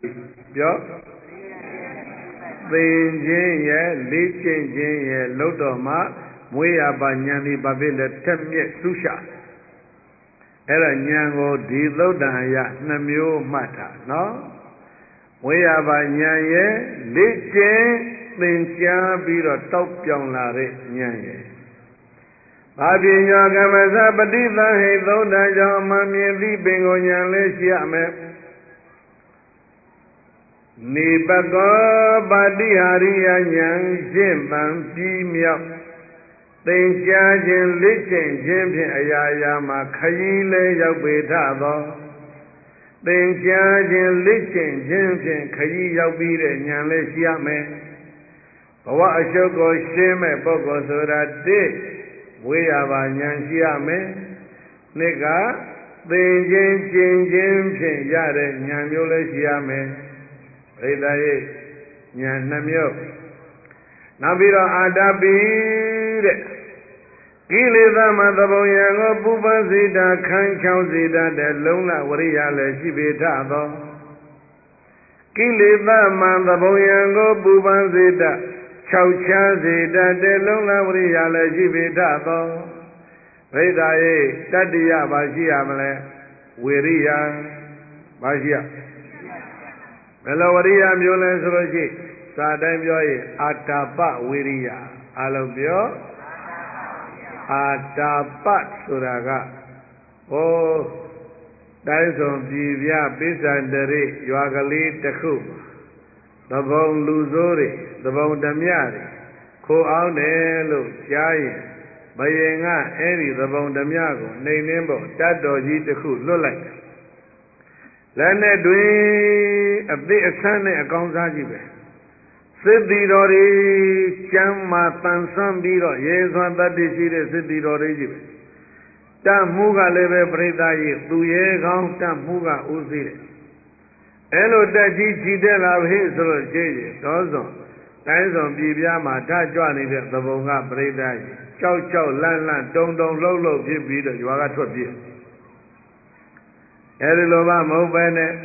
ပြောသင်ခြင်းရဲ့လေ့ကျင့်ခြင်းရဲ့လို့တော်မှာမွေးရပါဉာဏ်ဒီဘာဖြစ်လဲထက်မြက်သုရှာအဲ့ဒါဉာဏ်ကိုဒီသုတ်တန်ရနှမျိုးမှတ်တာနော်မွေးရပါဉာဏ်ရဲ့လေ့ကျင့်သင်ကြားပြီးတော့တောက်ပြောင်လာတဲ့ဉာဏ်ရဲ့ဘာပညာကမ္မစပฏิသဟိသုတ်တန်ကြောင့်အမှန်မြင်သိပင်ကိုဉာဏ်လေးရှိရမယ်နိပကောပါတိဟာရိယဉာဏ်ရှင်းပန်ပြီးမြောက်သင်ကြားခြင်းလေ့ကျင့်ခြင်းဖြင့်အရာရာမှာခရီးလဲရောက်ပေထသောသင်ကြားခြင်းလေ့ကျင့်ခြင်းဖြင့်ခရီးရောက်ပြီးတဲ့ဉာဏ်လေးရှိရမယ်ဘဝအရှုပ်ကိုရှင်းမဲ့ပုဂ္ဂိုလ်ဆိုတာတစ်ဝေးရပါဉာဏ်ရှိရမယ်နှစ်ကသင်ခြင်းကျင့်ခြင်းဖြင့်ရတဲ့ဉာဏ်မျိုးလေးရှိရမယ်ပရိသတ်ရဲ့ဉာဏ်နှမျိုးနောက်ပြီးတော့အာတပိတဲ့ကိလေသာမသဘုံယံကိုပူပန်စေတာခန်းချောင်းစေတတ်တဲ့လုံလဝရိယလည်းရှိပေထသောကိလေသာမသဘုံယံကိုပူပန်စေတတ်ခြောက်ချားစေတတ်တဲ့လုံလဝရိယလည်းရှိပေထသောပရိသတ်ရဲ့တတ္တိယဘာရှိရမလဲဝိရိယဘာရှိရဘယ်လိုဝရိယမျိုးလဲဆိုလို့ရှိစာတိုင်းပြောရင်အာတာပဝိရိယအလုံးပြောအာတာပဆိုတာကဟိုတိုင်းစုံပြည်ပြပိဿန္တရိရွာကလေးတစ်ခုသဘုံလူဆိုးတွေသဘုံဓမြတွေခိုးအောင်တယ်လို့ကြားရင်ဘယင်ကအဲ့ဒီသဘုံဓမြကိုနှိမ်နှင်းဖို့တတ်တော်ကြီးတစ်ခုလွတ်လိုက်လက်နဲ့တွင်အသိအဆန်းနဲ့အကောင်းစားကြီးပဲစစ်တီတော်တွေကျမ်းမာတန်ဆွမ်းပြီးတော့ရေစွမ်းတတ္တိရှိတဲ့စစ်တီတော်တွေကြီးပဲတတ်မှုကလည်းပဲပြိဿကြီးသူရဲကောင်းတတ်မှုကဥသိတယ်အဲ့လိုတက်ကြီးကြည်တက်လာပြီဆိုလို့ရှိရင်တော်စွန်တိုင်းစွန်ပြည်ပြားမှာဓာကြွနေတဲ့သဘုံကပြိဿကြီးကြောက်ကြောက်လန့်လန့်တုံတုံလှုပ်လှုပ်ဖြစ်ပြီးတော့ရွာကထွက်ပြေးအဲဒီလိုမှမဟုတ်ပဲနဲ့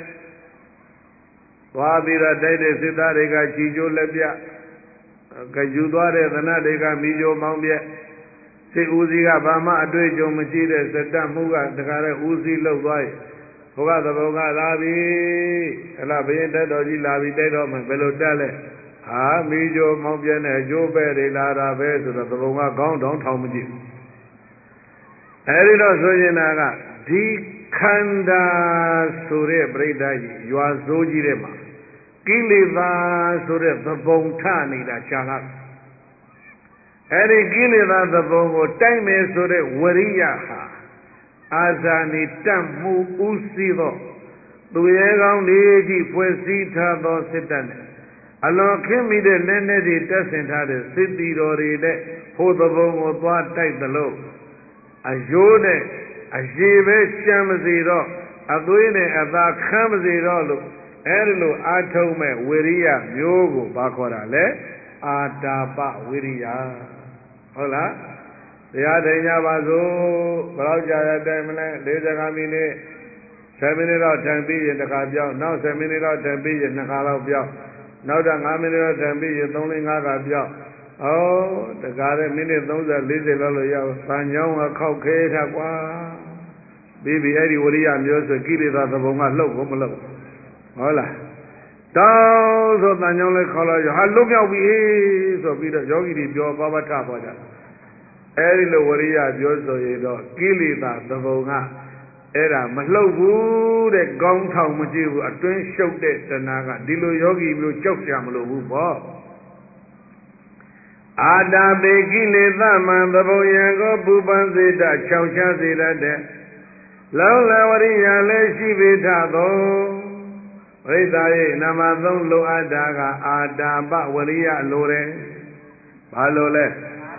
သွားပြီးတော့တိုက်တဲ့စစ်သားတွေကချီကျိုးလက်ပြကယူသွားတဲ့သနတ်တွေကမိကြိုမောင်းပြက်စစ်ဦးစီးကဘာမှအတွေ့အကြုံမရှိတဲ့စတတ်မှုကတခါတဲ့ဦးစီးလှုပ်သွားရင်ဘုရားသဘုံကလာပြီအလားဘယင်တက်တော်ကြီးလာပြီတိုက်တော့မှဘယ်လိုတက်လဲဟာမိကြိုမောင်းပြက်နဲ့အကျိုးပဲတွေလာတာပဲဆိုတော့သဘုံကခေါင်းတောင်ထောင်မကြည့်အဲဒီတော့ဆိုရင်ကဒီခန္ဓာဆိုတဲ့ပြိဿကြီးရွာစိုးကြီးတဲ့မှာကိလေသာဆိုတဲ့သဘုံထနေတာရှားလာအဲ့ဒီကိလေသာသဘုံကိုတိုက်မယ်ဆိုတဲ့ဝရိယဟာအာဇာနည်တတ်မှုဥသိသောသူရဲကောင်းလေးကြီးဖွဲ့စည်းထားသောစစ်တပ်နဲ့အလွန်ခင်းမိတဲ့လက်နဲ့တွေတက်ဆင်ထားတဲ့စစ်တီတော်တွေနဲ့ဟိုသဘုံကိုသွားတိုက်သလို့အယိုးနဲ့အရေပဲကြမ်းမစေတော့အသွေးနဲ့အသာခမ်းမစေတော့လို့အဲဒီလိုအာထုံးမဲ့ဝိရိယမျိုးကိုဘာခေါ်တာလဲအာတာပဝိရိယဟုတ်လားတရားထိုင်ကြပါစို့ဘယ်တော့ကြာရတိုင်မလဲ45မိနစ်10မိနစ်တော့ထိုင်ပြီးရင်တစ်ခါပြောင်းနောက်10မိနစ်တော့ထိုင်ပြီးရင်2ခါလောက်ပြောင်းနောက်တော့5မိနစ်တော့ထိုင်ပြီးရင်3 4 5ခါပြောင်းတကားတဲ့မိနစ်30 40လောက်လို့ရအောင်သံချောင်းကခောက်ခဲတာကွာပြီးပြီအဲ့ဒီဝရိယမျိုးဆိုကိလေသာသဘုံကလှုပ်ကိုမလှုပ်ဟုတ်လားတောင်းဆိုတန်ကြောင်းလဲခေါ်လိုက်ဟာလွတ်မြောက်ပြီဆိုပြီးတော့ယောဂီတွေပြောပါပါထသွားကြအဲဒီလိုဝရိယပြောဆိုရင်တော့ကိလေသာသဘုံကအဲ့ဒါမလှုပ်ဘူးတဲ့ကောင်းထောင်မကြည့်ဘူးအတွင်းရှုပ်တဲ့တဏှာကဒီလိုယောဂီမျိုးကြောက်ကြမလို့ဘူးပေါ့အာတာပေကိလေသာမံသဘုံယံကိုပူပန်စေတခြောက်ချစေတတ်တဲ့လောလဝရိယလည်းရှိပေထသောပရိသတ်ရဲ့နာမသုံးလိုအပ်တာကအာတာပဝရိယလိုတယ်ဘာလို့လဲ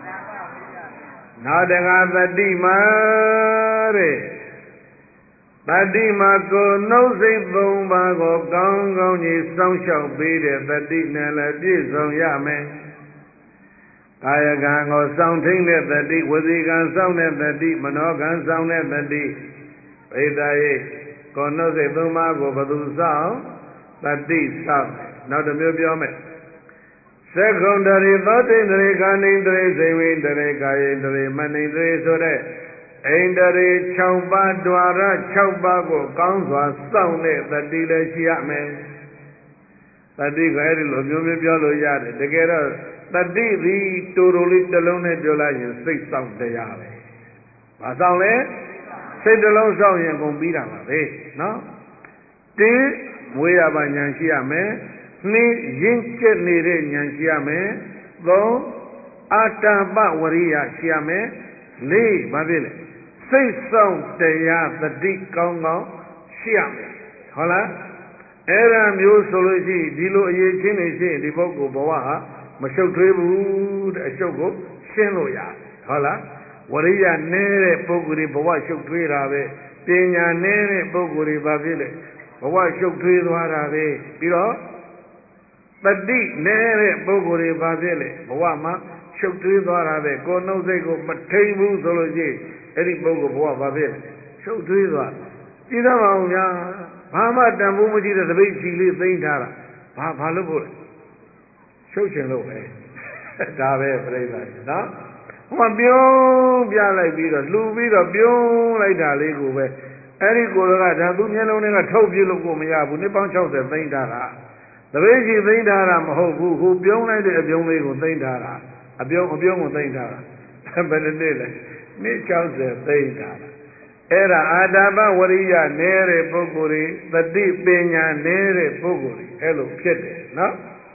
နောက်တခါသတိမာတဲ့တတိမာကိုနှုတ်စိတ်၃ပါးကိုကောင်းကောင်းကြီးစောင့်ရှောက်ပေးတဲ့တတိနဲ့လည်းပြည့်စုံရမယ်ကာယကံကိုစောင့်ထိန်တဲ့တတိဝစီကံစောင့်တဲ့တတိမနောကံစောင့်တဲ့တတိပိဋကရဲ့ကိုနှုတ်စိတ်၃ပါးကိုဘယ်သူစောင့်တတိစောင့်နောက်တစ်မျိုးပြောမယ်သက္ကုံတရေသောတိန္ဒရေကာနိန္ဒရေဇိဝိန္ဒရေကာယိန္ဒရေမနိန္ဒရေဆိုတဲ့ဣန္ဒရေ6ပါးဓွာရ6ပါးကိုကောင်းစွာစောင့်တဲ့တတိလည်းရှိရမယ်တတိကအဲ့ဒီလိုမျိုးမျိုးပြောလို့ရတယ်တကယ်တော့တတိသည်တူတူလေးတစ်လုံးနဲ့ပြောလိုက်ရင်စိတ်စောင့်တရားပဲဘာစောင့်လဲစိတ်တစ်လုံးစောင့်ရင်ကုန်ပြီးတာပါပဲနော်တင်းမွေးရပါညာရှိရမယ်နှစ်ရင့်ကျက်နေတဲ့ညာရှိရမယ်သုံးအာတာပဝရိယရှိရမယ်လေးဘာဖြစ်လဲစိတ်ဆောင်တရားတတိကောင်းကောင်းရှိရမယ်ဟုတ်လားအဲ့ဒါမျိုးဆိုလို့ရှိရင်ဒီလိုအရေးချင်းနေရှိရင်ဒီပုဂ္ဂိုလ်ဘဝဟာမရှုပ်ထွေးဘူးတဲ့အရှုပ်ကိုရှင်းလို့ရတယ်ဟုတ်လားဝရိယနည်းတဲ့ပုဂ္ဂိုလ်တွေဘဝရှုပ်ထွေးတာပဲပညာနည်းတဲ့ပုဂ္ဂိုလ်တွေဘာဖြစ်လဲဘဝရှုပ်ထွေးသွားတာပဲပြီးတော့တတိနည်းတဲ့ပုဂ္ဂိုလ်တွေဘာဖြစ်လဲဘဝမှာရှုပ်ထွေးသွားတာပဲကိုယ်နှုတ်စိတ်ကိုမထိန်ဘူးဆိုလို့ရှိရင်အဲ့ဒီပုဂ္ဂိုလ်ဘဝဘာဖြစ်လဲရှုပ်ထွေးသွားကြည့်သမောင်များဘာမှတန်ဖိုးမရှိတဲ့တပိတ်ချီလေးသိမ့်ထားတာဘာလို့ဖို့လဲရှုပ်ချင်လို့ပဲဒါပဲပြိဿာနော်ဟိုပြုံးပြလိုက်ပြီးတော့လှူပြီးတော့ပြုံးလိုက်တာလေးကိုပဲအဲ့ဒီကိုယ်ကဒါသူမျက်လုံးတွေကထုတ်ပြလို့ကိုမရဘူးနှစ်ပေါင်း60သိမ့်ထားတာတပိတ်ချီသိမ့်ထားတာမဟုတ်ဘူးဟိုပြုံးလိုက်တဲ့အပြုံးလေးကိုသိမ့်ထားတာအပြုံးကိုသိမ့်ထားတာဘယ်နှစ်လဲနှစ်60သိမ့်ထားတာအဲ့ဒါအာတာပဝရိယနည်းတဲ့ပုဂ္ဂိုလ်တွေတတိပညာနည်းတဲ့ပုဂ္ဂိုလ်တွေအဲ့လိုဖြစ်တယ်နော်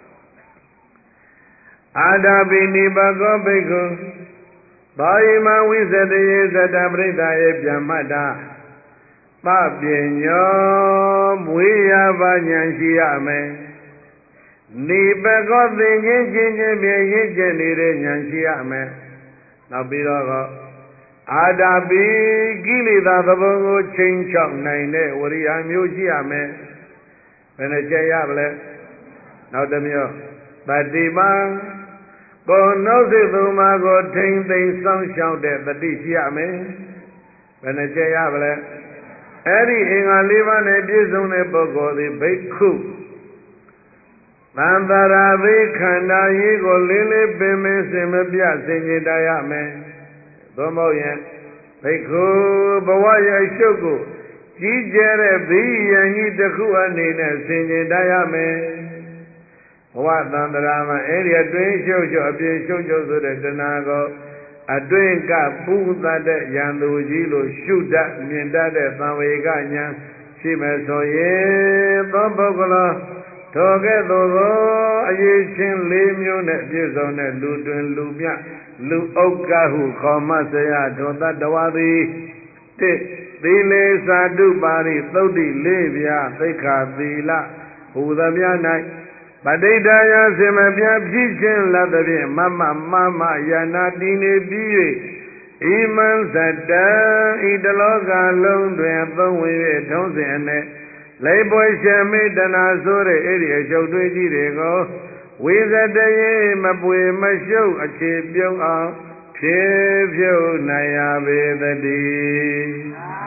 အာတာပိနိဘကောဘိက္ခုဘာယိမဝိသတယေသတ္တပရိသယေဗျမ္မတ္တာပပညောမွေးရပါညာရှိရမယ်နိဘကောသင်ချင်းချင်းချင်းပြည့်ရင့်ကျက်နေတဲ့ညာရှိရမယ်နောက်ပြီးတော့အာတာပိကိလေသာသဘုံကိုချိန်ချောက်နိုင်တဲ့ဝရိယမျိုးရှိရမယ်ဘယ်နဲ့ချက်ရပါလဲနောက်တစ်မျိုးတတိပံကိုနှုတ်စိတ်သုံးပါးကိုထိမ့်သိမ့်စောင့်ရှောက်တဲ့တတိရှိရမယ်ဘယ်နဲ့ချက်ရပါလဲအဲ့ဒီအင်္ဂါ၄ပါးနဲ့ပြည့်စုံတဲ့ပုဂ္ဂိုလ်သည်ဘိက္ခုသံတရာဘိခန္ဓာရေးကိုလေးလေးပင်ပင်စင်မပြစင်ကြယ်တရမယ်သို့မဟုတ်ရင်ဘိက္ခုဘဝရဲ့အရှုပ်ကိုကြီးကျယ်တဲ့ဘိယံကြီးတစ်ခုအနေနဲ့စင်ကြယ်တရမယ်ဘဝသံတရာမှာအဲ့ဒီအတွင်းရှုပ်အပြင်ရှုပ်ဆိုတဲ့တဏှာကိုအတွင်းကပူသတ်တဲ့ယံသူကြီးလို့ရှုတတ်မြင်တတ်တဲ့သံဝေကညာရှိမယ်ဆိုရင်သောပုဂ္ဂလောထိုကဲ့သို့သောအရေးချင်း၄မျိုးနဲ့ပြည့်စုံတဲ့လူတွင်လူမြလူဥက္ကဟုခေါ်မှဆရာထိုတတ္တဝါသည်တိသီလေသာတုပါရိသုတ်တိ၄ပြာသိက္ခာသီလဟူသမျှ၌ပဋိဒာယစင်မပြဖြစ်ခြင်းလတ်သဖြင့်မယနာတည်နေပြီး၍ဣမံဇတံဤတလောကလုံးတွင်သုံးဝင်၍ထုံးစင်အနဲ့လိပ်ပွဲရှမေတနာဆိုတဲ့အဲ့ဒီအချုပ်တွေးကြီးတွေကိုဝိဇတယေမပွေမရှုပ်အခြေပြုံးအောင်ဖြည့်ဖြုတ်နိုင်ရပေသတည်း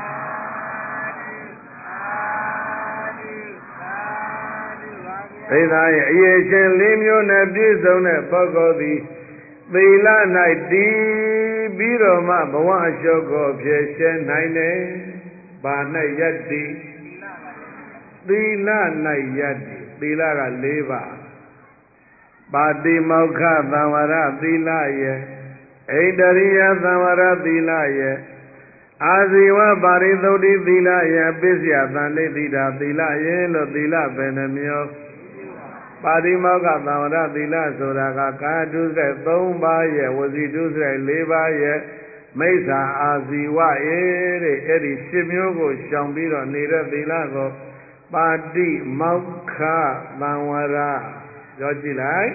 သိသားရဲ့အရေးချင်း၄မျိုးနဲ့ပြည့်စုံတဲ့ပုဂ္ဂိုလ်သည်သီလ၌တည်ပြီးတော့မှဘဝအရှုပ်ကိုဖြည့်ရှင်းနိုင်တယ်။ဘာ၌ယတ္တိသီလ၌ယတ္တိသီလက၄ပါးပါတိမောက္ခသံဝရသီလရဲ့ဣန္ဒရိယသံဝရသီလရဲ့အာဇီဝပါရိသုတ်တိသီလရဲ့ပစ္စယသန္တိတိတာသီလရဲ့လို့သီလပဲနှမျိုးပါတိမောက္ခသံဝရသီလဆိုတာကကာတုစရိုက်၃ပါးရဲ့ဝစီတုစရိုက်၄ပါးရဲ့မိစ္ဆာအာဇီဝရဲ့တဲ့အဲ့ဒီ၈မျိုးကိုရှောင်ပြီးတော့နေတဲ့သီလကိုပါတိမောက္ခသံဝရပြောကြည့်လိုက်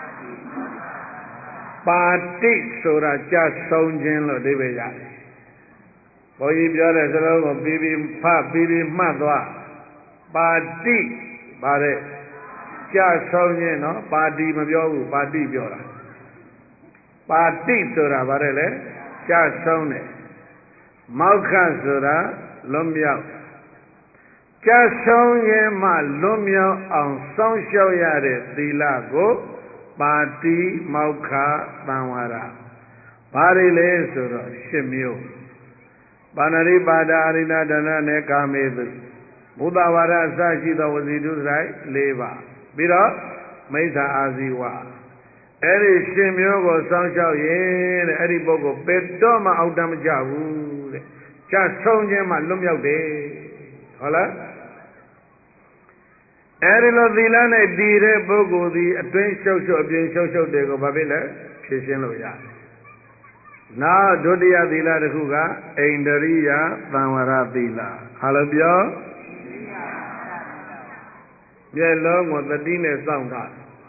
ပါတိဆိုတာကြဆုံးခြင်းလို့အဓိပ္ပာယ်ရတယ်ဘုန်းကြီးပြောတဲ့စလုံးကိုပြီးပြီးမှတ်သွားပါတိပါတဲ့ကြဆုံးခြင်းနော်ပါတိမပြောဘူးပါတိပြောတာပါတိဆိုတာဗါတယ်လေကြဆုံးတယ်မောက္ခဆိုတာလွတ်မြောက်ကြာဆုံးခြင်းမှလွတ်မြောက်အောင်စောင့်ရှောက်ရတဲ့သီလကိုပါတိမောက္ခသံဝရဘာတွေလဲဆိုတော့10မျိုးပါဏာတိပါဒအရိဏဒါနနဲ့ကာမေတုဘုဒ္ဓဝါဒအစရှိသောဝစီတုဆိုင်4ပါးပြီးတော့မိစ္ဆာအာဇီဝအဲ့ဒီ10မျိုးကိုစောင့်ရှောက်ရင်တဲ့အဲ့ဒီပုဂ္ဂိုလ်ပေတော့မှအောက်တမ်းမကြဘူးတဲ့ကြာဆုံးခြင်းမှလွတ်မြောက်တယ်ဟုတ်လားအဲဒီလိုသီလနဲ့တည်တဲ့ပုဂ္ဂိုလ်သည်အတွင်းရှုပ်ရှုပ်အပြင်ရှုပ်ရှုပ်တွေကိုဘာဖြစ်လဲဖြည့်ရှင်းလို့ရတယ်။နောက်ဒုတိယသီလတစ်ခုကအိန္ဒရိယသံဝရသီလ။ဟာလို့ပြောမျက်လုံးကိုသတိနဲ့စောင့်တာ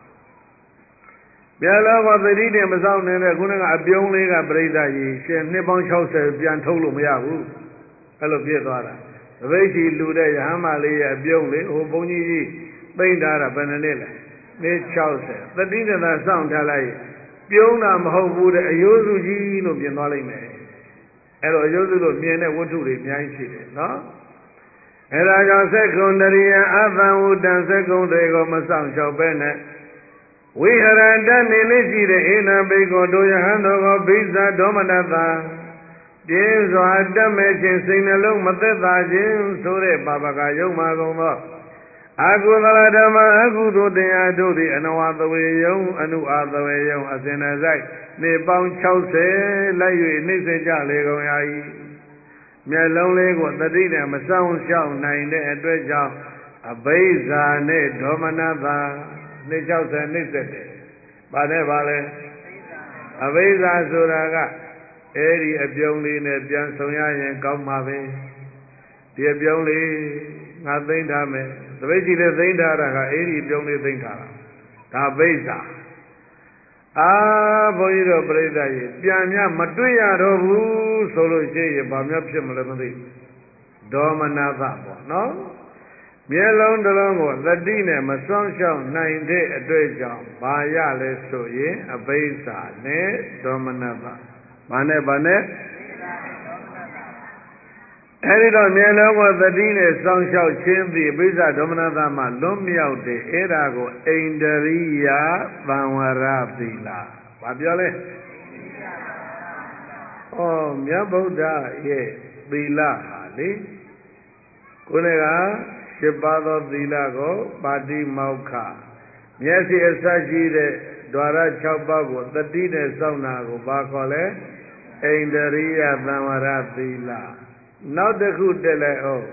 မျက်လုံးကိုသတိနဲ့မစောင့်နေတဲ့ခုနကအပြုံးလေးကပြိဿကြီးရှင်နှစ်ပေါင်း60ပြန်ထုတ်လို့မရဘူး။အဲ့လိုပြည့်သွားတာ။သပိတ်စီလူတဲ့ရဟန်းမလေးရဲ့အပြုံးလေးဟိုဘုန်းကြီးသိမ့်ထားတာဘယ်နှစ်နှစ်လဲနှစ်60သတိနဲ့သာစောင့်ထားလိုက်ပြုံးတာမဟုတ်ဘူးတဲ့အယိုးစုကြီးလို့မြင်သွားလိမ့်မယ်အဲ့တော့အယိုးစုလို့မြင်တဲ့ဝတ္ထုတွေအများကြီးရှိတယ်နော်အဲ့ဒါကြောင့်သက္ကုံတရိယအသံဝတ္တံသက္ကုံတွေကိုမဆောင်လျှောက်ပဲနဲ့ဝိဟရတနေလေးရှိတဲ့ဧနဘိကောတို့ယဟန်တော်ကိုဘိဇာဒေါမနတာပြင်းစွာတတ်မဲ့ခြင်းစိတ်နှလုံးမသက်သာခြင်းဆိုတဲ့ပါပကယုံမှာကုန်သောအကုသလဓမ္မအကုသိုလ်တရားတို့သည်အနဝသဝေယုံအနုအာသဝေယုံအစဉ်အစိုက်နေပေါင်း60လိုက်၍နှိမ့်စေကြလေကုန်ရ၏မျက်လုံးလေးကိုသတိနဲ့မဆောင်ရှောက်နိုင်တဲ့အတွက်ကြောင့်အဘိဇာနဲ့ဒေါမနတာနှစ်60နှိမ့်ဆက်တယ်။ဘာနဲ့ပါလဲအဘိဇာဆိုတာကအဲ့ဒီအပြုံးလေးနဲ့ပြန်ဆောင်ရရင်ကောင်းမှာပဲဒီအပြုံးလေးငါသိမ့်ထားမယ်သပိတ်ကြီးလည်းသိမ့်ထားတာကအဲ့ဒီပြုံးလေးသိမ့်ထားတာဒါဘိဇာဘုန်းကြီးတို့ပြိဿကြီးပြန်မြမတွေ့ရတော့ဘူးဆိုလို့ရှိရင်ဘာများဖြစ်မလဲမသိဒေါမနသပေါ့နော်မျက်လုံးတစ်လုံးကိုသတိနဲ့မစွန့်ရှောက်နိုင်တဲ့အတွေ့အကြောင်းဘာရလဲဆိုရင်အဘိဇာနဲ့ဒေါမနသဘာနဲ့အဲဒီတော့မျက်လုံးကိုသတိနဲ့စောင့်ရှောက်ခြင်းသည်အဘိဇာဒေါမနသမှလွတ်မြောက်တယ်အဲ့ဒါကိုအိန္ဒရိယသံဝရသီလဘာပြောလဲမြတ်ဗုဒ္ဓရဲ့သီလဟာလေကိုယ်က7ပါးသောသီလကိုပါတိမောက္ခမျက်စိအစရှိတဲ့ဓဝရ6ပါးကိုသတိနဲ့စောင့်တာကိုဘာခေါ်လဲအိန္ဒရိယသံဝရသီလနောက်တစ်ခုတက်လိုက်အောင်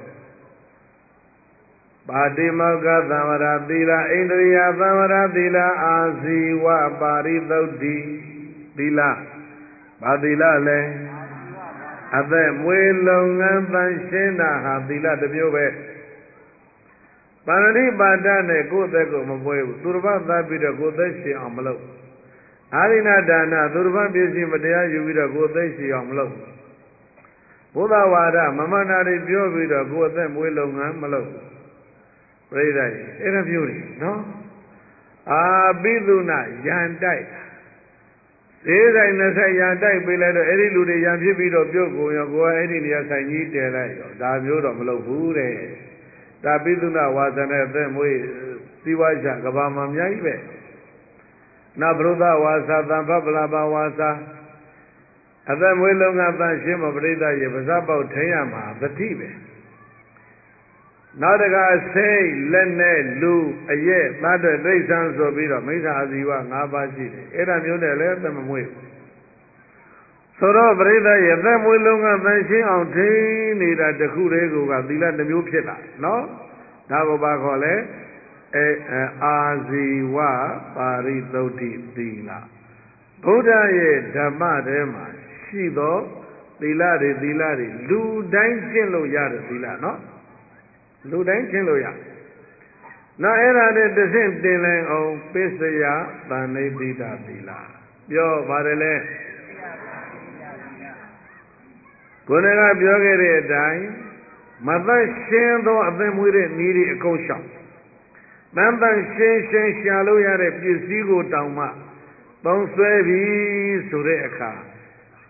ပါတိမောက္ခသံဝရသီလအိန္ဒရိယသံဝရသီလအာဇီဝပါရိသုတ်တိသီလဘာသီလလဲအသက်မွေးလုပ်ငန်းတန်ရှင်းတာဟာသီလတစ်မျိုးပဲပါဏိပါဒနဲ့ကိုယ့်အသက်ကိုမပွဲဘူးသူတစ်ပါးသားပြီးတော့ကိုယ်သက်ရှင်အောင်မလုပ်အာရိဏဒါနသူတစ်ပါးပစ္စည်းမတရားယူပြီးတော့ကိုယ်သက်ရှင်အောင်မလုပ်ဘုရားဝါဒမမနာတွေပြောပြီးတော့ကိုယ်အသက်မွေးလုပ်ငန်းမလုပ်ပြိဿကြီးအဲ့ဒါမျိုးတွေနော်ပိသုနာယံတိုက်သေးဆိုင်နဲ့ဆိုင်ရန်တိုက်ပေးလိုက်တော့အဲ့ဒီလူတွေရန်ဖြစ်ပြီးတော့ပြုတ်ကုန်ရောကိုယ်ကအဲ့ဒီနေရာဆိုင်ကြီးတည်လိုက်ရောဒါမျိုးတော့မလုပ်ဘူးတဲ့ဒါပိသုနာဝါစနဲ့အသက်မွေးစီဝါချကဘာမှာအများကြီးပဲနာဘုဒ္ဓဝါစာသံဖပလာပါဝါစာအသက်မွေးလုံးကသန့်ရှင်းမပရိသတ်ရေပါးစပ်ပေါက်ထိန်ရမှာသတိပဲနောက်တကအစိတ်လက်နဲ့လူအရက်သားတဲ့တိဋ္ဌံဆိုပြီးတော့မိစ္ဆာအာဇီဝ5ပါးရှိတယ်အဲ့ဒါမျိုးနဲ့လည်းအသက်မမွေးဘူးဆိုတော့ပရိသတ်ရေအသက်မွေးလုံးကသန့်ရှင်းအောင်ထိန်းနေတာတခုတည်းကသီလတစ်မျိုးဖြစ်လာနော်ဒါကိုဘာခေါ်လဲအာဇီဝပါရိသုတ်တိသီလဘုရားရဲ့ဓမ္မထဲမှာရှိသောသီလတွေလူတိုင်းကျင့်လို့ရတဲ့သီလနော်လူတိုင်းကျင့်လို့ရနောက်အဲ့ဒါနဲ့တဆင့်တင်လိုက်အောင်ပစ္စယသန္နိတိတသီလပြောပါတယ်လေကိုယ်ကပြောခဲ့တဲ့အတိုင်းမသက်ရှင်းသောအသက်မွေးတဲ့နည်းတွေအကုန်ရှောင်တန်တန်ရှင်းရှာလို့ရတဲ့ပစ္စည်းကိုတောင်မှသုံးဆွဲပြီဆိုတဲ့အခါ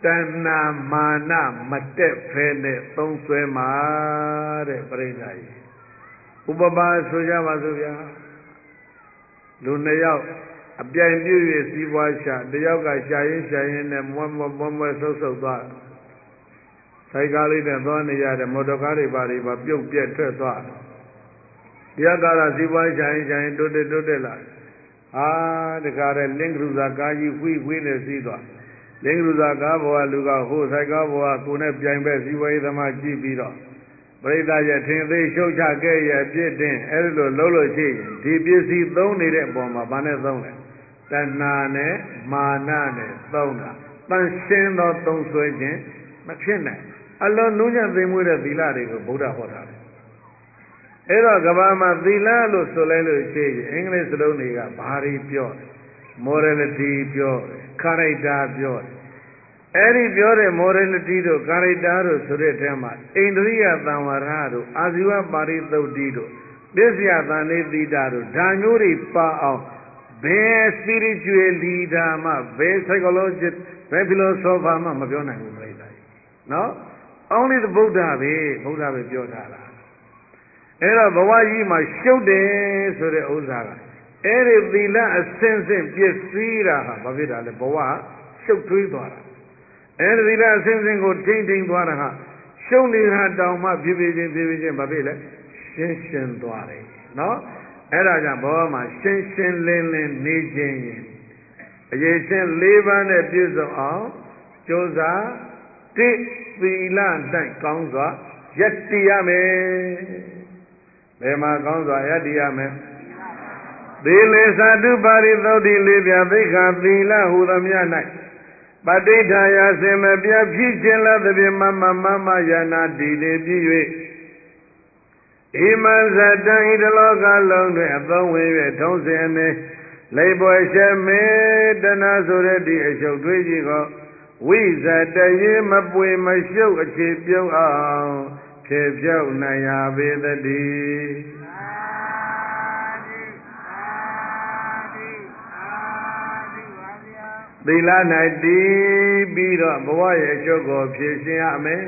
တဏ္ဏမာနမတက်ဖဲနဲ့သုံးဆွဲမှာတဲ့ပြိဿကြီးဥပမာဆိုကြပါစို့ဗျာလူနှစ်ယောက်အပြိုင်ပြု၍စီးပွားရှာတယောက်ကရှာရင်းနဲ့မွဲဆုပ်သွားဆိုင်ကားလေးနဲ့သွားနေရတဲ့မော်တော်ကားတွေပါပြုတ်ပြက်ထွက်သွားတရားကာလစီးပွားရှာရင်တိုးတက်လာတခါတဲ့လင်းကရုဇာကားကြီးဝှီးနဲ့စီးသွားလင်းကရုဇာကားဘဝလူကဟိုဆိုင်ကားဘဝကိုနဲ့ပြိုင်ပဲစီးပွားရေးသမားကြည့်ပြီးတော့ပရိသတ်ရဲ့ထင်သေးရှုပ်ချခဲ့ရဲ့ပြစ်တင်အဲ့လိုလုံးလို့ရှိရင်ဒီပစ္စည်းသုံးနေတဲ့ပုံမှာဘာနဲ့သုံးလဲတဏှာနဲ့မာနနဲ့သုံးတာတန်ရှင်းသောသုံးဆွဲခြင်းမဖြစ်နိုင်အလုံးနုညံ့သိမ်မွေးတဲ့သီလတွေကိုဗုဒ္ဓဟောတာလေအဲ့တော့ကဘာမှာသီလလို့ဆိုလိုက်လို့ရှိရင်အင်္ဂလိပ်စလုံးတွေကဘာတွေပြောတယ် morality ပြောတယ် character ပြောတယ်အဲ့ဒီပြောတဲ့ morality တို့ character တို့ဆိုတဲ့အထဲမှာအိန္ဒြိယသံဝရတို့အာဇီဝပါရိသုတ်တိတို့ပစ္စယသန္နေတိတာတို့ဓာမျိုးတွေပါအောင်ဘယ် spiritual leader မှဘယ် psychologist ဘယ် philosopher မှမပြောနိုင်ဘူးပြိဿကြီးနော် only the Buddha ပဲပြောထားတာအဲ့တော့ဘဝကြီးမှာရှုပ်တယ်ဆိုတဲ့ဥစ္စာကအဲ့ဒီသီလအစင်းစင်းပြည့်စည်တာဟာဘာဖြစ်တာလဲဘဝရှုပ်ထွေးသွားတာအဲ့ဒီသီလအစင်းစင်းကိုထိမ့်သွားတာဟာရှုပ်နေတာတောင်မှဖြည်းဖြည်းချင်းဘာဖြစ်လဲရှင်းသွားတယ်နော်အဲ့ဒါကြောင့်ဘဝမှာရှင်းလင်းနေခြင်းရင်အရေးချင်း၄ပါးနဲ့ပြည့်စုံအောင်ကြိုးစားတိသီလ၌ကောင်းစွာယက်တည်ရမယ်ဘယ်မှာကောင်းစွာယက်တည်ရမယ်သီလေသာတုပါရိသုတ်တိလေးပြသိက္ခာသီလဟူသမျှ၌ပဋိဌာယစင်မပြဖြစ်ခြင်းလသဖြင့်မယနာတည်နေပြီး၍ဣမံဇတံဤတလောကလုံးတွင်အသုံးဝင်၍ထုံးစင်နေလိပ်ပွဲရှမေတနာဆိုတဲ့ဒီအရှုပ်ထွေးကြီးကိုဝိဇတရေမပွေမရှုပ်အခြေပြုံးအောင်ဖြေဖြုတ်နိုင်ရပေသတည်းသီလ၌တည်ပြီးတော့ဘဝရဲ့အချုပ်ကိုဖြည့်ရှင်းရမယ်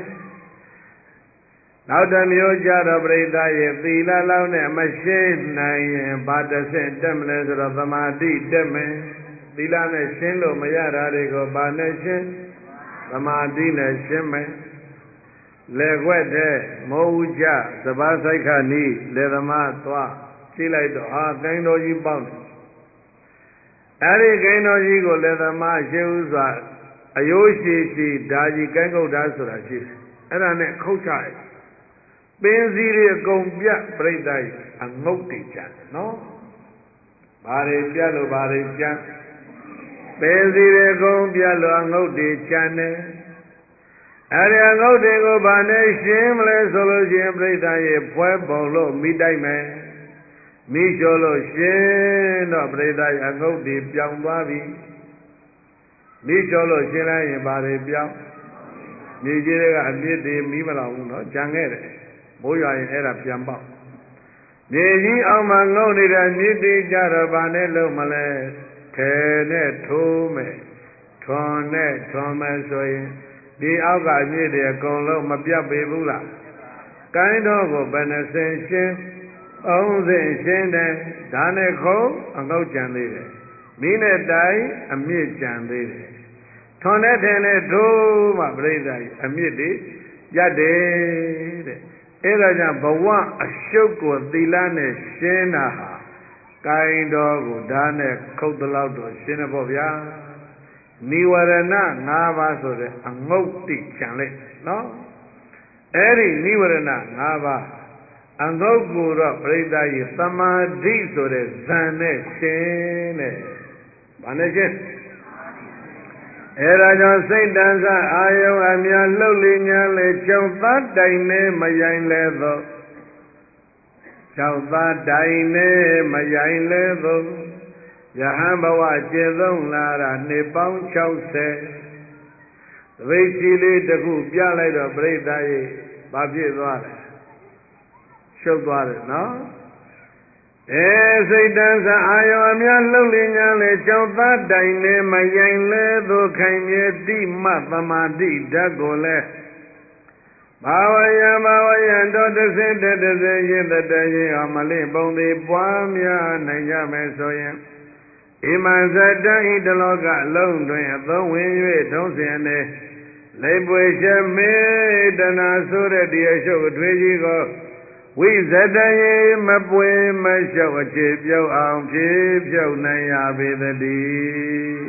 နောက်တစ်မျိုးကြတော့ပရိသတ်ရဲ့သီလလောက်နဲ့မရှင်းနိုင်ရင်ဘာတစ်ဆင့်တက်မလဲဆိုတော့သမာဓိတက်မယ်သီလနဲ့ရှင်းလို့မရတာတွေကိုဘာနဲ့ရှင်းသမာဓိနဲ့ရှင်းမယ်လေခွက်တဲ့မိုးဥကြစပါးဆိုင်ခနီးလေသမားသွားကြည့်လိုက်တော့ဂိုင်းတော်ကြီးပေါင်းတယ်အဲ့ဒီဂိုင်းတော်ကြီးကိုလေသမားရှေးဥစွာအယိုးရှိဓာကြီးကိုင်းကုတ်ဓာဆိုတာရှိတယ်အဲ့ဒါနဲ့ခုတ်ချတယ်ပင်စည်းတွေအကုန်ပြတ်ပြိဿကြီးအငုတ်တွေကြံနော်ဘာတွေပြတ်လို့ဘာတွေကြံပင်စည်းတွေအကုန်ပြတ်လို့အငုတ်တွေကြံတယ်အဲ့ဒီအငုတ်တွေကိုဘာနဲ့ရှင်းမလဲဆိုလို့ရှိရင်ပြိဿရဲ့ဖွဲပုံလို့မိတိုက်မယ်မိလျှော်လို့ရှင်းတော့ပြိဿရဲ့အငုတ်တွေပြောင်းသွားပြီမိလျှော်လို့ရှင်းလိုက်ရင်ဘာတွေပြောင်းမြေကြီးတွေကအမြစ်တွေမီးမလောင်ဘူးနော်ကြံခဲ့တယ်မိုးရွာရင်အဲ့ဒါပြန်ပေါက်မြေကြီးအောင်မှာငုံနေတဲ့မြစ်တွေကြတော့ဘာနဲ့လုံးမလဲထဲနဲ့ထိုးမယ်ထွန်နဲ့ထွန်မယ်ဆိုရင်ဒီအောက်ကမြစ်တွေအကုန်လုံးမပြတ်ပေဘူးလားကိုင်းတော့ကိုဘယ်နှစင်ရှင်း30ရှင်းတယ်ဒါနဲ့ခုံအငုတ်ကြံသေးတယ်မိနဲ့တိုင်အမြစ်ကြံသေးတယ်ထွန်နဲ့ထဲနဲ့ထိုးမှပြိဿကြီးအမြစ်တွေရက်တယ်တဲ့အဲ့ဒါကြောင့်ဘဝအရှုပ်ကိုသီလနဲ့ရှင်းတာဟာကိုင်းတော်ကိုဓာတ်နဲ့ခုတ်တလောက်တော့ရှင်းတယ်ပေါ့ဗျာနိဝရဏ5ပါးဆိုတဲ့အငုတ်တိခြံလိုက်နော်အဲ့ဒီနိဝရဏ5ပါးအငုတ်ကိုတော့ပြိဿကြီးသမာဓိဆိုတဲ့ဇန်နဲ့ရှင်းတယ်ဘာနဲ့ရှင်းအဲ့ဒါကြောင့်စိတ်တန်ဆအာယုံအမြလှုပ်လေညာလေကြောင့်သားတိုင်နဲ့မယိုင်လဲသောကြောင့်သားတိုင်နဲ့မယိုင်လဲသောယဟန်ဘဝကျေဆုံးလာတာနှစ်ပေါင်း60သပိတ်စီလေးတစ်ခုပြလိုက်တော့ပြိဿရဲ့ဘာဖြစ်သွားလဲရှုပ်သွားတယ်နော်စိတ်တန်းစအာယောအများလှုပ်လင်းညာလေကြောင့်သားတိုင်နေမယိုင်လဲသို့ခိုင်မြဲတိမသမာတိဓာတ်ကိုလဲဘာဝယတော်တစင်းတစင်းရင်တည်းရင်မလေးပုံသေးပွားများနိုင်ကြမယ်ဆိုရင်ဣမံဇတံဤတလောကလုံးတွင်အသုံးဝင်၍ထုံးစင်နေလိပ်ပွေရှမေတနာဆိုတဲ့ဒီအရှုပ်အထွေးကြီးကိုဝိဇတယေမပွေမလျှောက်အခြေပြုတ်အောင်ဖြည့်ဖြုတ်နိုင်ရပေသတည်း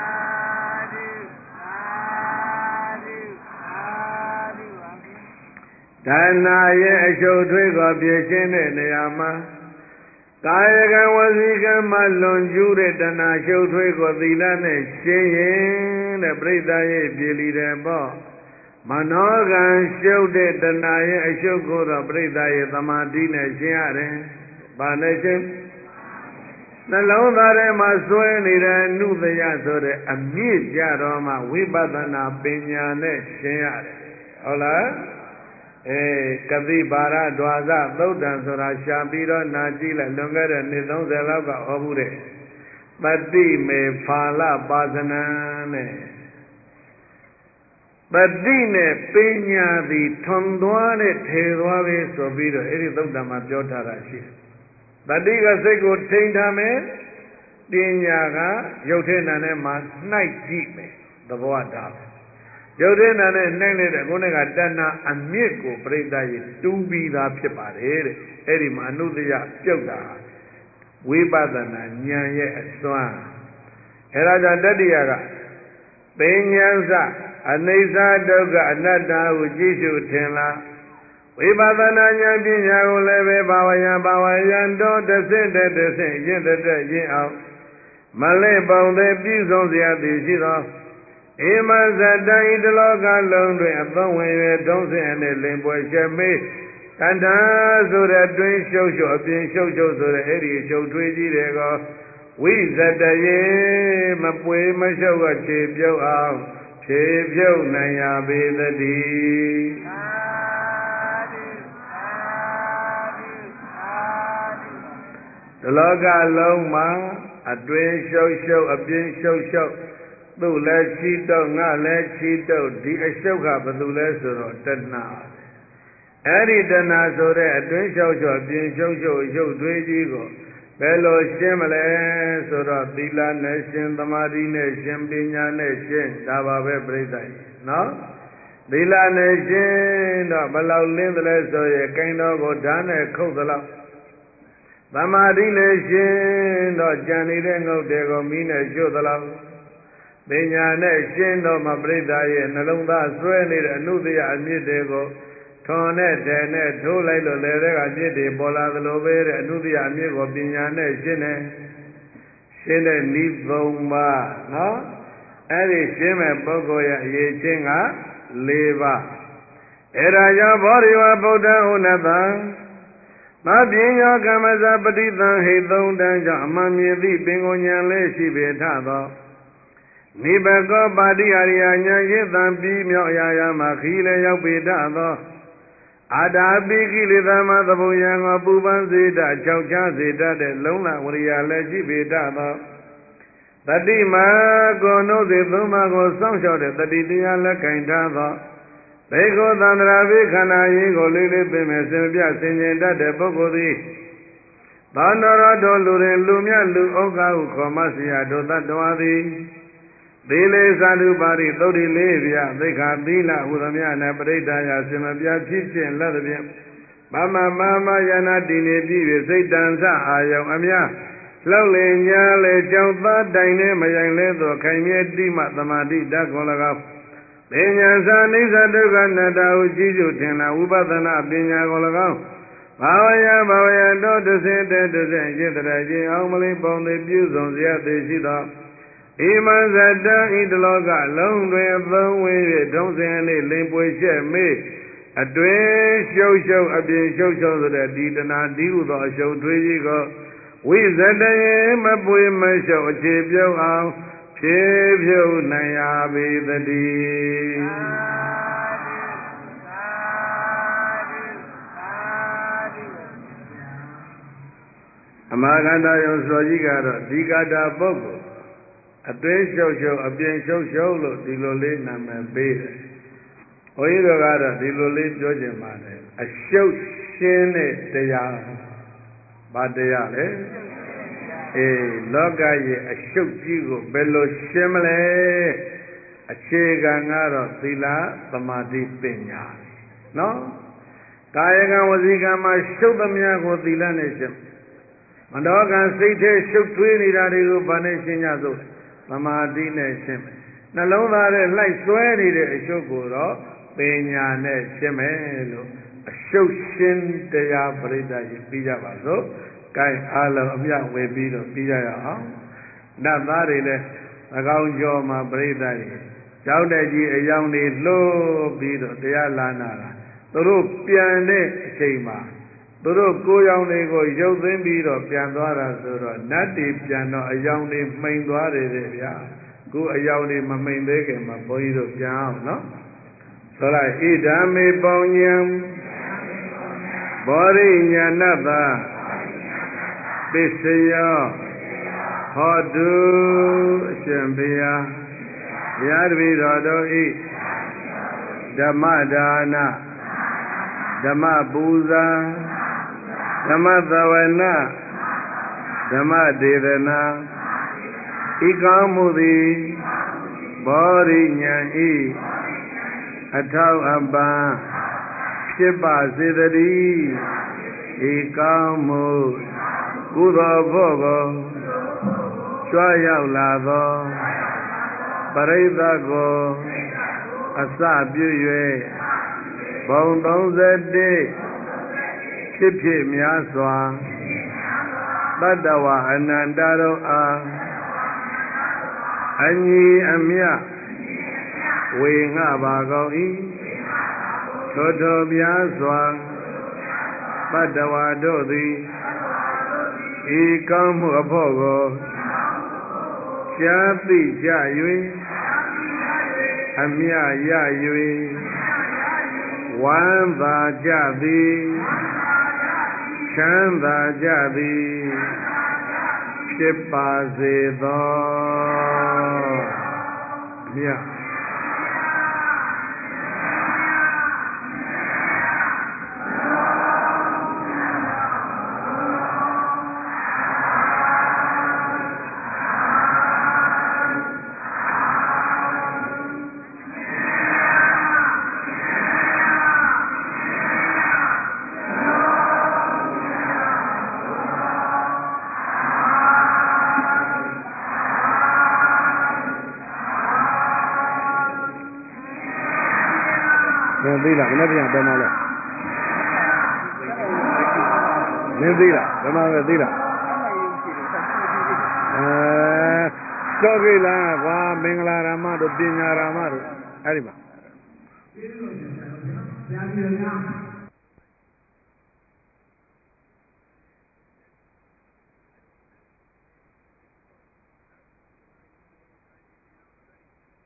ဒါနာရဲ့အရှုပ်ထွေးကိုပြည့်ရှင်းတဲ့နေရာမှာကာယကံဝစီကံမှလွန်ကျူးတဲ့တဏှာရှုပ်ထွေးကိုသီလနဲ့ရှင်းရင်တဲ့ပြိဿရဲ့ပြည်လီတယ်ပေါ့မနောကံရှုပ်တဲ့တဏှာရဲ့အရှုပ်ကိုတော့ပြိဿရဲ့သမာဓိနဲ့ရှင်းရတယ်။ဘာနဲ့ရှင်းနှလုံးသားထဲမှာစွဲနေတဲ့အနုတယဆိုတဲ့အမြင့်ကြတော့မှဝိပဿနာပညာနဲ့ရှင်းရတယ်။ဟုတ်လား။ကတိပါရဒွါစသုတ်တံဆိုတာရှာပြီးတော့နာကြည့်လိုက်လွန်ခဲ့တဲ့နှစ်30လောက်ကဟောမှုတဲ့ပတိမေဖာလပါစနံနဲ့ပတိနဲ့ပညာသည်ထွန်သွားတဲ့ထေသွားပဲဆိုပြီးတော့အဲ့ဒီသုတ်တံမှာပြောထားတာရှိတယ်ပတိကစိတ်ကိုထိန်းထားမယ်ပညာကရုပ်ထဲနာနဲ့မှနှိုက်ကြည့်မယ်သဘောတာပဲရုပ်ထဲနာနဲ့နှိုက်လိုက်တဲ့ခုနကတဏှာအမြင့်ကိုပြိဿရေတူးပြီးသားဖြစ်ပါတယ်တဲ့အဲ့ဒီမှာအနုတ္တယပြုတ်တာဝိပဿနာဉာဏ်ရဲ့အစွမ်းအဲ့ဒါကြောင့်တတ္တိယကပညာစအနိစ္စဒုက္ခအနတ္တဟုကြည့်ရှုထင်လားဝိပဿနာဉာဏ်ပညာကိုလည်းပဲဘာဝယတော်တစ်ဆင့်တစ်ဆင့်ရင့်တဲ့ရင့်အောင်မလဲပုံသေးပြည့်စုံเสียသည်ရှိသောဧမဇတံဤတလောကလုံးတွင်အသုံးဝင်၍ထုံးစင်အနေလင်ပွဲချက်မေးတဏ္ဍာဆိုတဲ့တွင်ရှုပ်ရှုပ်အပြင်ရှုပ်ရှုပ်ဆိုတဲ့အဲ့ဒီရှုပ်ထွေးကြီးတွေကိုဝိဇတယေမပွေမရှုပ်အခြေပြုတ်အောင်ဖြည့်ဖြုတ်နိုင်ရပေသတည်းတလောကလုံးမှာအတွင်ရှုပ်ရှုပ်အပြင်ရှုပ်ရှုပ်သူ့လည်းချီတုပ်ငါလည်းချီတုပ်ဒီအရှုပ်ကဘယ်သူလဲဆိုတော့တဏှာအဲ့ဒီတဏှာဆိုတဲ့အတွင်ရှုပ်ရှုပ်အပြင်ရှုပ်ရှုပ်ရုပ်တွေးကြီးကိုဘယ်လိုရှင်းမလဲဆိုတော့သီလနဲ့ရှင်းသမာဓိနဲ့ရှင်းပညာနဲ့ရှင်းဒါပါပဲပြိဿကြီးနော်သီလနဲ့ရှင်းတော့ဘယ်လောက်လင်းတယ်လဲဆိုရင်ကိန်းတော်ကိုဓာတ်နဲ့ခုတ်သလောက်သမာဓိနဲ့ရှင်းတော့ကြံနေတဲ့ငုတ်တွေကိုမီးနဲ့ကျွတ်သလောက်ပညာနဲ့ရှင်းတော့မှပြိဿရဲ့နှလုံးသားဆွဲနေတဲ့အနုတ္တယအမြစ်တွေကိုထွန်နဲ့တယ်နဲ့ထိုးလိုက်လို့လေတဲ့ကအမြစ်တွေပေါ်လာသလိုပဲတဲ့အနုတ္တယအမြစ်ကိုပညာနဲ့ရှင်းတယ်ရှင်းတဲ့နိဗ္ဗာန်ပါနော်အဲ့ဒီရှင်းမဲ့ပုဂ္ဂိုလ်ရဲ့အရေးချင်းက၄ပါးအဲ့ဒါကြောင့်ဘောဓိဝဗုဒ္ဓဥနတံမပညာကမ္မဇပတိသံဟိသုံးတန်းကြောင့်အမှန်မြင်သည့်ပင်ကိုဉာဏ်လေးရှိပေထသောနိဗ္ဗကောပါတိအရိယဉာဏ်ရင့်သံပြီးမြောက်အရာမှာခီးလည်းရောက်ပေထသောအာတာပိကိလေသာမသဘုံယံကိုပူပန်စေတကြောက်ချစေတတဲ့လုံးလဝရိယလည်းရှိပေထသောတတိမာကိုနှုတ်စေသုံးပါးကိုစောင့်ရှောက်တဲ့တတိတရားလက်ကင်ထားသောဘေခောသန္တရာဘိခန္ဓာရင်းကိုလေးလေးပင်မဲ့စင်ပြဆင်ခြင်တတ်တဲ့ပုဂ္ဂိုလ်သည်သောနရတော်လူရင်လူမြလူဩဃဟုခေါ်မစရာတို့တတ္တဝါသည်သီလေသာဓုပါရိသုတ်တိလေးပြသိက္ခာသီလဟုသမျှနဲ့ပရိဒာယစင်မပြဖြစ်ခြင်းလက်သဖြင့်မယနာတည်နေပြီစိတ်တန်ဆအာယုံအများလောက်လေညာလေကြောင့်သားတိုင်နဲ့မယိုင်လဲသောခိုင်မြဲတိမသမာဓိဓာတ်ကို၎င်းပညာစာအိစ္ဆဒုက္ခနတ္တဟုကြည့်ရှုထင်လာဝိပဿနာပညာကို၎င်းဘာဝယတော်တစ်ဆင့်တည်းရင့်တဲ့ခြင်းအောင်မလေးပုံသေးပြုစုံစရာသေးရှိသောဣမံဇတံဤတလောကလုံးတွင်အသုံးဝင်၍ထုံးစင်အနေလင်ပွေချက်မေးအတွင်ရှုပ်ရှုပ်အပြင်ရှုပ်ရှုပ်ဆိုတဲ့ဒီတဏှာဒီဟုသောအရှုပ်ထွေးကြီးကိုဝိဇတယေမပွေမရှုပ်အခြေပြုံးအောင်ဖြည့်ဖြုတ်နိုင်ရပေသတည်းအမဂန္ဓာယုံစောကြီးကတော့ဒီကတာပုဂ္ဂိုလ်အတွင်းရှုပ်ရှုပ်အပြင်ရှုပ်ရှုပ်လို့ဒီလိုလေးနာမည်ပေးတယ်။ဘုန်းကြီးတို့ကတော့ဒီလိုလေးပြောချင်ပါတယ်အရှုပ်ရှင်းတဲ့တရားဘာတရားလဲလောကရဲ့အရှုပ်ကြီးကိုဘယ်လိုရှင်းမလဲအခြေခံကတော့သီလသမာဓိပညာနော်ကာယကံဝစီကံမှာရှုပ်သမျှကိုသီလနဲ့ရှင်းမနောကံစိတ်ထဲရှုပ်ထွေးနေတာတွေကိုဘာနဲ့ရှင်းကြသို့သမာဓိနဲ့ရှင်းမယ်နှလုံးသားထဲလိုက်ဆွဲနေတဲ့အရှုပ်ကိုတော့ပညာနဲ့ရှင်းမယ်လို့အရှုပ်ရှင်းတရားပရိသတ်ကြီးပြီးကြပါစို့ကဲအားလုံးအမြဝေပြီးတော့ပြီးကြရအောင်နတ်သားတွေလည်းသကောင်းကျော်မှာပရိသတ်ကြီးကြောက်တဲ့ကြီးအယောင်တွေလှိုးပြီးတော့တရားလာနာတာသူတို့ပြန်တဲ့အချိန်မှာသူတို့ကိုယ်ရောင်တွေကိုရုပ်သိမ်းပြီးတော့ပြန်သွားတာဆိုတော့နတ်တွေပြန်တော့အယောင်တွေမှိန်သွားတယ်တဲ့ဗျာခုအယောင်တွေမမှိန်သေးခင်မှာဘုန်းကြီးတို့ပြန်အောင်နော်ဆိုလိုက်ဣဒာမေပေါဉ္ဉံဘောရိညာဏတ္တပစ္စယောဟောတုအရှင်ဘုရားဘုရားတပည့်တော်တို့ဤဓမ္မဒါနဓမ္မပူဇာဓမ္မသဝနာဓမ္မဒေသနာဤကောင်းမှုသည်ဘောရိညာဤအထောက်အပံ့ဖြစ်ပါစေတည်းဤကောင်းမှုကုသိုလ်ဖို့ကိုကြွရောက်လာသောပရိသတ်ကိုအစပြု၍ဘုံ31ဖြစ်ဖြစ်များစွာတတ္တဝအနန္တတို့အားအညီအမျှဝေငှပါကုန်၏ထိုထိုပြားစွာတတ္တဝတို့သည်ဤကောင်းမှုအဖို့ကိုကြားသိကြ၍အမြရ၍ဝမ်းသာကြသည်ချမ်းသာကြသည်ဖြစ်ပါစေသောမြတ်သိလားဘယ်နဲ့ပြန်တော့မလဲနင်းသိလားဘယ်မှာပဲသိလားကျော်ကိလားကွာမင်္ဂလာရမတို့ပညာရမတို့အဲ့ဒီမှာ